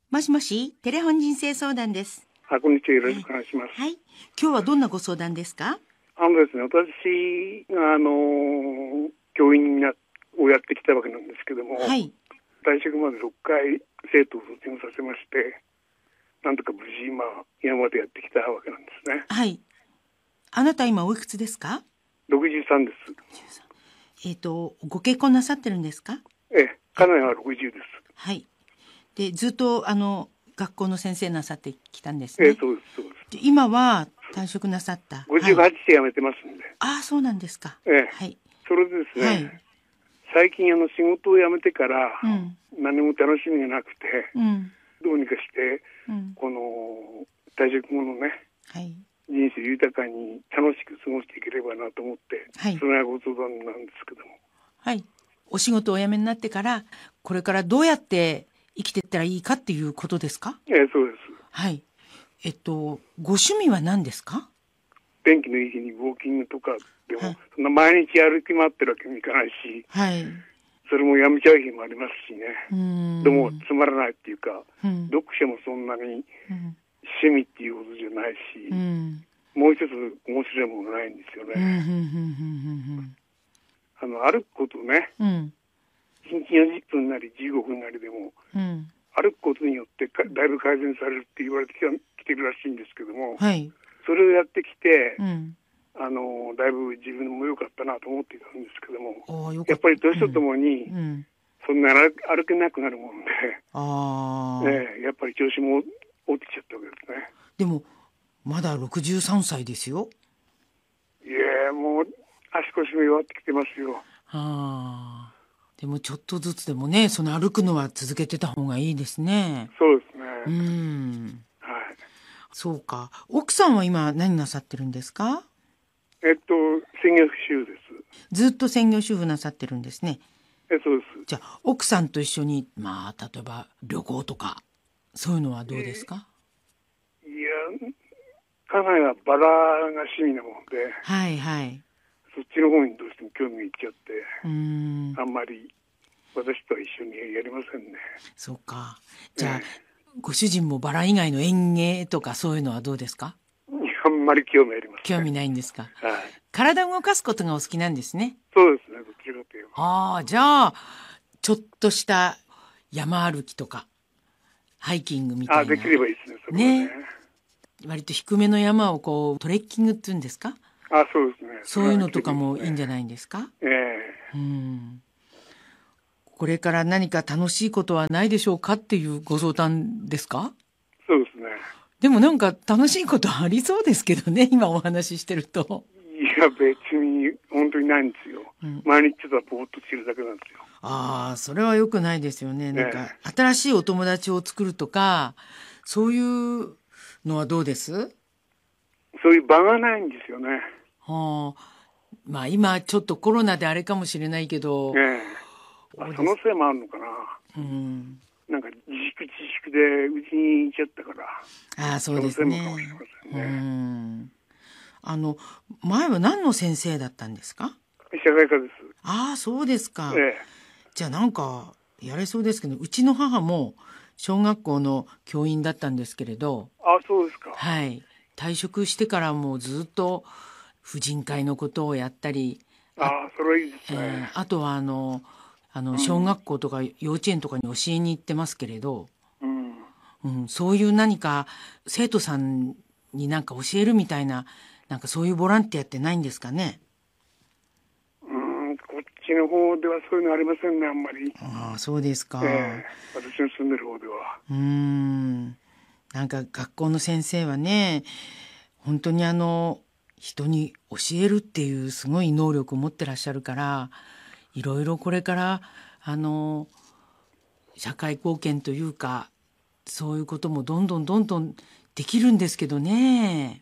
もしもし、テレフォン人生相談です。 こんにちは。よろしくお願いします。 はい。今日はどんなご相談ですか？ ですね、私が教員をやってきたわけなんですけども、 はい。 退職まで6回生徒を卒業させまして、なんとか無事今までやってきたわけなんですね。 はい。あなた今おいくつですか 63です。 ご結婚なさってるんですか？ 家内は60です。 はい。で、ずっと学校の先生なさってきたんですね。 そうです。 で今は退職なさった。 58 はい、 で辞めてますんで。 ああ、そうなんですか。はい。 それでですね、 はい、 最近仕事を辞めてから、何も楽しみがなくて、どうにかして、この退職後のね、 はい、 人生豊かに楽しく過ごしていければなと思って、はい、それがご相談なんですけども。はい。 お仕事をお辞めになってから、これからどうやって生きていったらいいかっていうことですか？ そうです。 はい。ご趣味は何ですか？ 天気のいい日にウォーキングとかでも、はい、そんな毎日歩き回ってるわけにもいかないし、はい、それもやめちゃう日もありますしね。でもつまらないっていうか、読書もそんなに趣味っていうことじゃないし、もう一つ面白いものないんですよね。歩くことね、1日40分なり15分なりでも、歩くことによってだいぶ改善されるって言われてきてるらしいんですけども、はい、それをやってきて、だいぶ自分も良かったなと思っていたんですけども、やっぱり年とともに、そんな歩けなくなるもんで、やっぱり調子も落ちちゃったわけですね。 でもまだ63歳ですよ。 いやもう足腰も弱ってきてますよ。 でもちょっとずつでもね、その歩くのは続けてた方がいいですね。 そうですね。 はい。そうか。奥さんは今何なさってるんですか？ 専業主婦です。 ずっと専業主婦なさってるんですね。 そうです。 じゃあ奥さんと一緒に例えば旅行とかそういうのはどうですか？ いや、家内はバラが趣味なもんで、 はいはい。 そっちの方にどうしても興味がいっちゃって、あんまり私とは一緒にやりませんね。 そうか。じゃあ、ご主人もバラ以外の園芸とかそういうのはどうですか？ あんまり興味ありますね。 興味ないんですか？ はい。 体を動かすことがお好きなんですね。 そうですね、どちらかというと。 じゃあちょっとした山歩きとかハイキングみたいな。 できればいいですね、それはね。 割と低めの山をトレッキングっていうんですか？ そうですね。 そういうのとかもいいんじゃないんですか？これから何か楽しいことはないでしょうかっていうご相談ですか？ そうですね。 でもなんか楽しいことありそうですけどね、今お話ししてると。 いや、別に本当にないんですよ。毎日ただぼーっとしてるだけなんですよ。 それは良くないですよね。なんか新しいお友達を作るとか、そういうのはどうです？ そういう場がないんですよね。 今ちょっとコロナであれかもしれないけど、 そのせいもあるのかな。なんか自粛でうちにいちゃったから。 そうですね。 そのせいもかもしれませんね。 前は何の先生だったんですか？ 社会科です。 そうですか。じゃあなんかやれそうですけど、うちの母も小学校の教員だったんですけれど。 そうですか。 はい。退職してからもずっと婦人会のことをやったり。 それはいいですね。 あとは小学校とか幼稚園とかに教えに行ってますけれど、そういう何か生徒さんに何か教えるみたいな、なんかそういうボランティアってないんですかね？ こっちの方ではそういうのありませんね、あんまり。 そうですか。 私の住んでる方では。 なんか学校の先生はね、本当に人に教えるっていうすごい能力を持ってらっしゃるから、いろいろこれから社会貢献というかそういうこともどんどんできるんですけどね。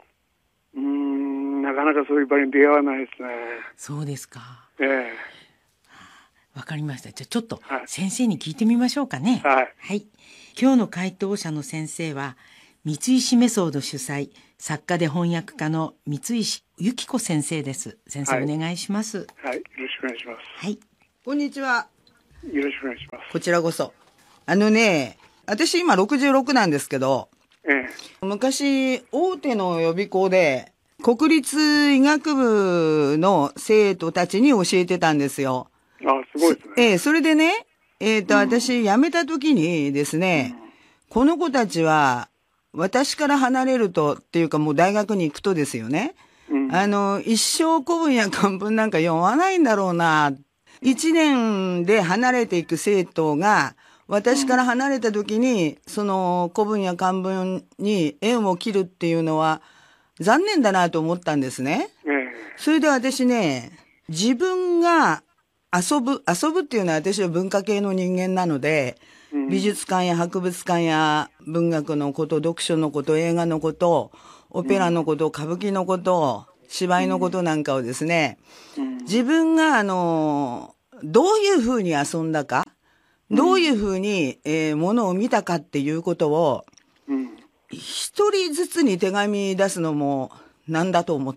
なかなかそういう場に出会わないですね。 そうですか。わかりました。じゃあちょっと先生に聞いてみましょうかね。はい。今日の回答者の先生は三石メソード主催、作家で翻訳家の三石由紀子先生です。先生、お願いします。 よろしくお願いします。 はい。 こんにちは。 よろしくお願いします。 こちらこそ。 私今66なんですけど、昔大手の予備校で国立医学部の生徒たちに教えてたんですよ。 すごいですね。 それでね、私辞めた時にですね、この子たちは私から離れるとっていうかもう大学に行くとですよね。一生古文や漢文なんか読まないんだろうな。一年で離れていく生徒が私から離れた時にその古文や漢文に縁を切るっていうのは残念だなと思ったんですね。それで私ね、自分が遊ぶっていうのは私は文化系の人間なので、美術館や博物館や文学のこと、読書のこと、映画のこと、オペラのこと、歌舞伎のこと、芝居のことなんかをですね、自分がどういうふうに遊んだか、どういうふうに、ものを見たかっていうことを、一人ずつに手紙出すのもなんだと思って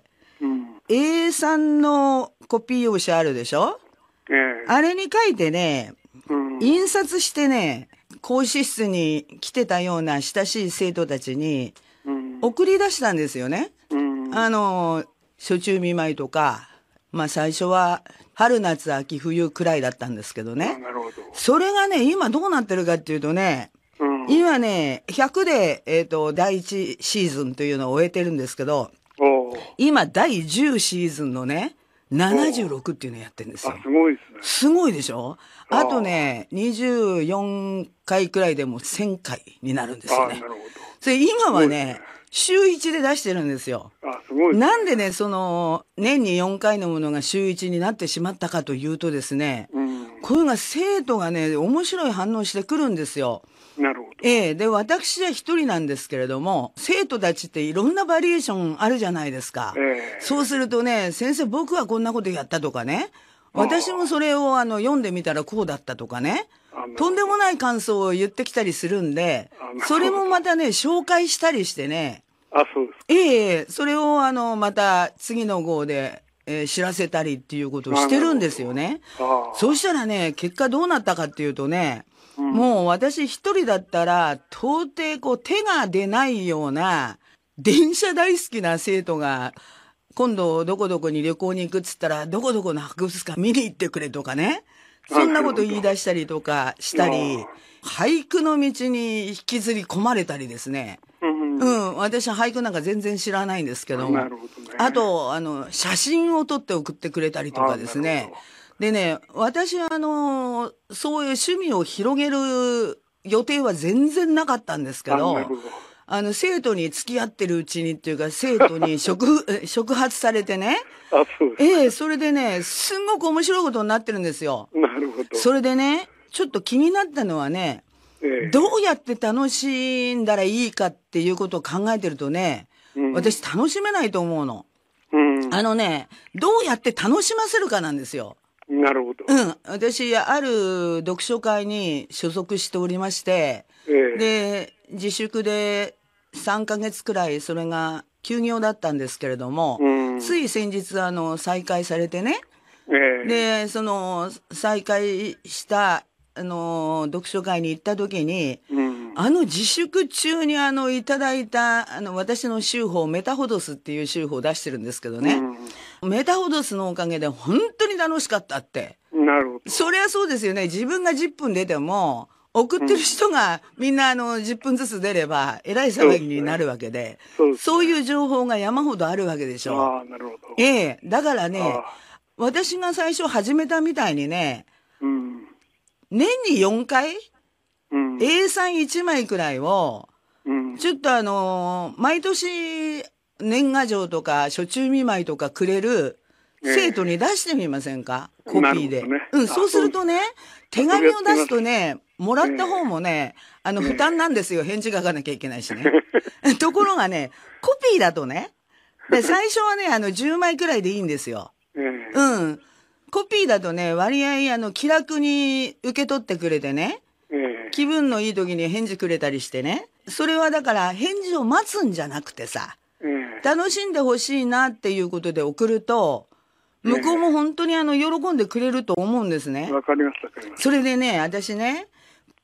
、A3 のコピー用紙あるでしょ、あれに書いてね、印刷してね、講師室に来てたような親しい生徒たちに送り出したんですよね。暑中見舞いとか、最初は春夏秋冬くらいだったんですけどね。それがね、今どうなってるかっていうとね、今ね、100で、第1シーズンというのを終えてるんですけど、今第10シーズンのね、76っていうのやってるんですよ。 すごいですね。 すごいでしょ。あとね、24回くらいでも1000回になるんですよね。なるほど。それ今はね、週1で出してるんですよ。 すごいですね。 なんでね、年に4回のものが週1になってしまったかというとですね、こういうのが生徒がね、面白い反応してくるんですよ。 なるほど。 で、私は一人なんですけれども、生徒たちっていろんなバリエーションあるじゃないですか。そうするとね、先生僕はこんなことやったとかね、私もそれを読んでみたらこうだったとかね、とんでもない感想を言ってきたりするんで、それもまたね、紹介したりしてね、 そうです。 それをまた次の号で、知らせたりっていうことをしてるんですよね。そうしたらね、結果どうなったかっていうとね、もう私一人だったら到底手が出ないような電車大好きな生徒が今度どこどこに旅行に行くっつったらどこどこの博物館見に行ってくれとかね、そんなこと言い出したりとかしたり、俳句の道に引きずり込まれたりですね。私俳句なんか全然知らないんですけども、あと写真を撮って送ってくれたりとかですね。でね、私はそういう趣味を広げる予定は全然なかったんですけど、生徒に付き合ってるうちにっていうか、生徒に触発されてね。それでね、すんごく面白いことになってるんですよ。 なるほど。 それでね、ちょっと気になったのはね、どうやって楽しんだらいいかっていうことを考えてるとね、私楽しめないと思うの。どうやって楽しませるかなんですよ。 なるほど。 私、ある読書会に所属しておりまして、で、自粛で3ヶ月くらいそれが休業だったんですけれども、つい先日再開されてね、で、再開した読書会に行った時に、自粛中にいただいた私の週報メタホドスっていう週報を出してるんですけどね、メタホドスのおかげで本当に楽しかったって。 なるほど。 そりゃそうですよね。自分が10分出ても送ってる人がみんな10分ずつ出ればえらい騒ぎになるわけで、そういう情報が山ほどあるわけでしょ。 なるほど。 だからね、私が最初始めたみたいにね、年に4回、A31 枚くらいを、ちょっと毎年年賀状とか暑中見舞いとかくれる生徒に出してみませんか、コピーで。そうするとね、手紙を出すとね、もらった方もね、負担なんですよ。返事書かなきゃいけないしね。ところがね、コピーだとね、で最初はね、10枚くらいでいいんですよ。コピーだとね、割合気楽に受け取ってくれてね、気分のいい時に返事くれたりしてね。それはだから返事を待つんじゃなくてさ、楽しんでほしいなっていうことで送ると、向こうも本当に喜んでくれると思うんですね。 わかります、わかります。 それでね、私ね、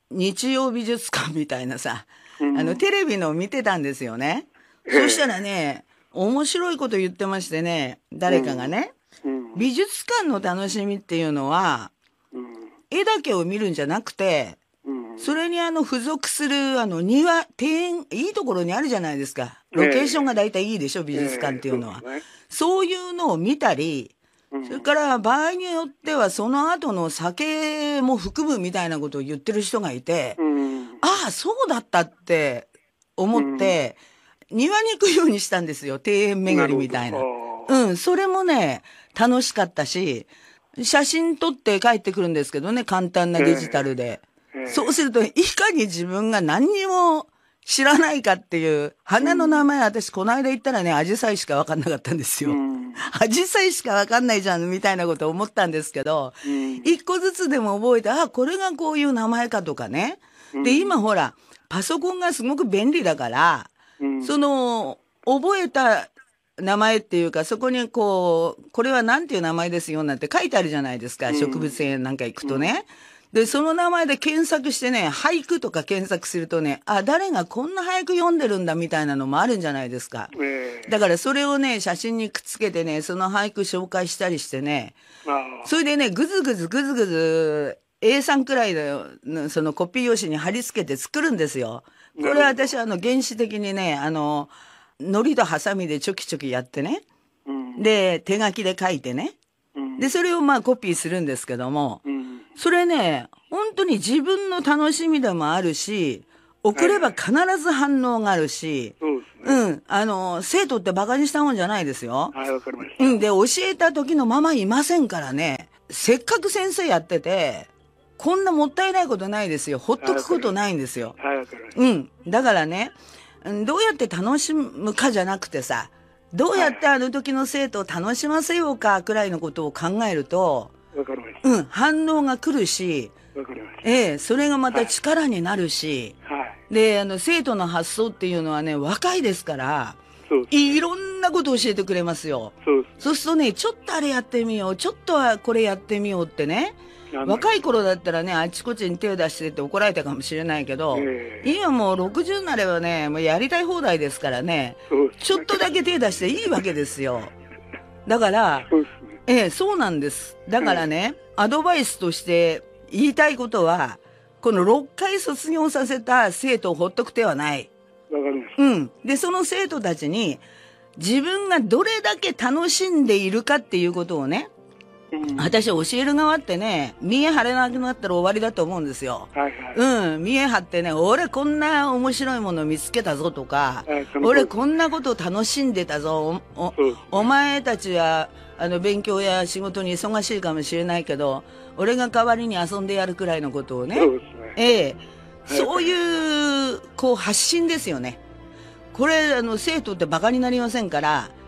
日曜美術館みたいなさ、テレビの見てたんですよね。そしたらね、面白いこと言ってましてね、誰かがね、美術館の楽しみっていうのは、絵だけを見るんじゃなくて、それに付属する庭、庭園、いいところにあるじゃないですか。ロケーションが大体いいでしょ、美術館っていうのは。そういうのを見たり、それから場合によってはその後の酒も含むみたいなことを言ってる人がいて、ああ、そうだったって思って、庭に行くようにしたんですよ。庭園巡りみたいな。それもね、楽しかったし、写真撮って帰ってくるんですけどね、簡単なデジタルで。そうすると、いかに自分が何にも知らないかっていう、花の名前、私この間言ったらね、アジサイしかわかんなかったんですよ。アジサイしかわかんないじゃん、みたいなことを思ったんですけど、一個ずつでも覚えて、あ、これがこういう名前かとかね。で、今ほら、パソコンがすごく便利だから、覚えた名前っていうか、そこにこれはなんていう名前ですよなんて書いてあるじゃないですか、植物園なんか行くとね。で、その名前で検索してね、俳句とか検索するとね、あ、誰がこんな俳句読んでるんだみたいなのもあるんじゃないですか。だからそれをね、写真にくっつけてね、その俳句紹介したりしてね、それでね、ぐずぐず、A3 くらいの、そのコピー用紙に貼り付けて作るんですよ。これは私原始的にね、糊とハサミでちょきちょきやってね、で、手書きで書いてね、で、それをコピーするんですけども、それね、本当に自分の楽しみでもあるし、送れば必ず反応があるし、生徒って馬鹿にしたもんじゃないですよ。 はい、わかりました。 で、教えた時のままいませんからね、せっかく先生やってて、こんなもったいないことないですよ。ほっとくことないんですよ。 はい、わかりました。 だからね、どうやって楽しむかじゃなくてさ、どうやってあの時の生徒を楽しませようかくらいのことを考えると、 わかりました。 反応が来るし、 わかりました。 それがまた力になるし、で、生徒の発想っていうのはね、若いですから、いろんなことを教えてくれますよ。そうするとね、ちょっとあれやってみよう、ちょっとはこれやってみようってね、若い頃だったらね、あちこちに手を出してって怒られたかもしれないけど、今もう60になればね、もうやりたい放題ですからね、ちょっとだけ手出していいわけですよ。だから、そうなんです。だからね、アドバイスとして言いたいことは、この6回卒業させた生徒をほっとく手はない。 わかりました。 で、その生徒たちに、自分がどれだけ楽しんでいるかっていうことをね、私教える側ってね、見え張れなくなったら終わりだと思うんですよ。見え張ってね、俺こんな面白いもの見つけたぞとか、俺こんなことを楽しんでたぞ。お前たちは、勉強や仕事に忙しいかもしれないけど、俺が代わりに遊んでやるくらいのことをね。そういう、発信ですよね。これ、生徒って馬鹿になりませんから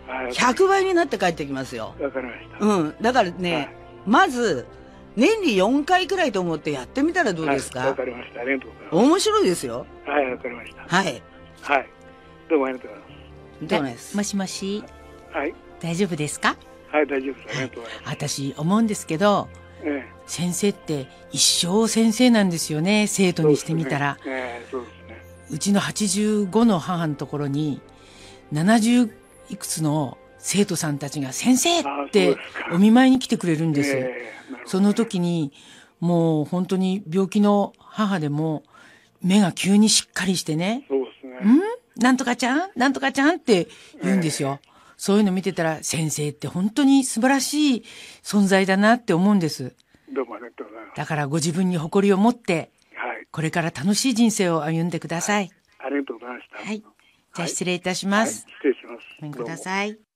、100倍になって帰ってきますよ。 わかりました。 だからね、まず、年に4回くらいと思ってやってみたらどうですか？ わかりました。ありがとうございます。 面白いですよ。 はい、わかりました。 はい。 はい。どうもありがとうございます。 どうもです。 もしもし。 はい。 大丈夫ですか？ はい、大丈夫です。ありがとうございます。 私、思うんですけど、先生って一生先生なんですよね、生徒にしてみたら。 そうですね。 うちの85の母のところに、70いくつの生徒さんたちが先生ってお見舞いに来てくれるんです。その時にもう本当に病気の母でも目が急にしっかりしてね、なんとかちゃんなんとかちゃんって言うんですよ。そういうの見てたら先生って本当に素晴らしい存在だなって思うんです。 どうもありがとうございます。 だからご自分に誇りを持って、これから楽しい人生を歩んでください。 ありがとうございました。 はい。じゃあ失礼いたします。 失礼します。 ごめんください。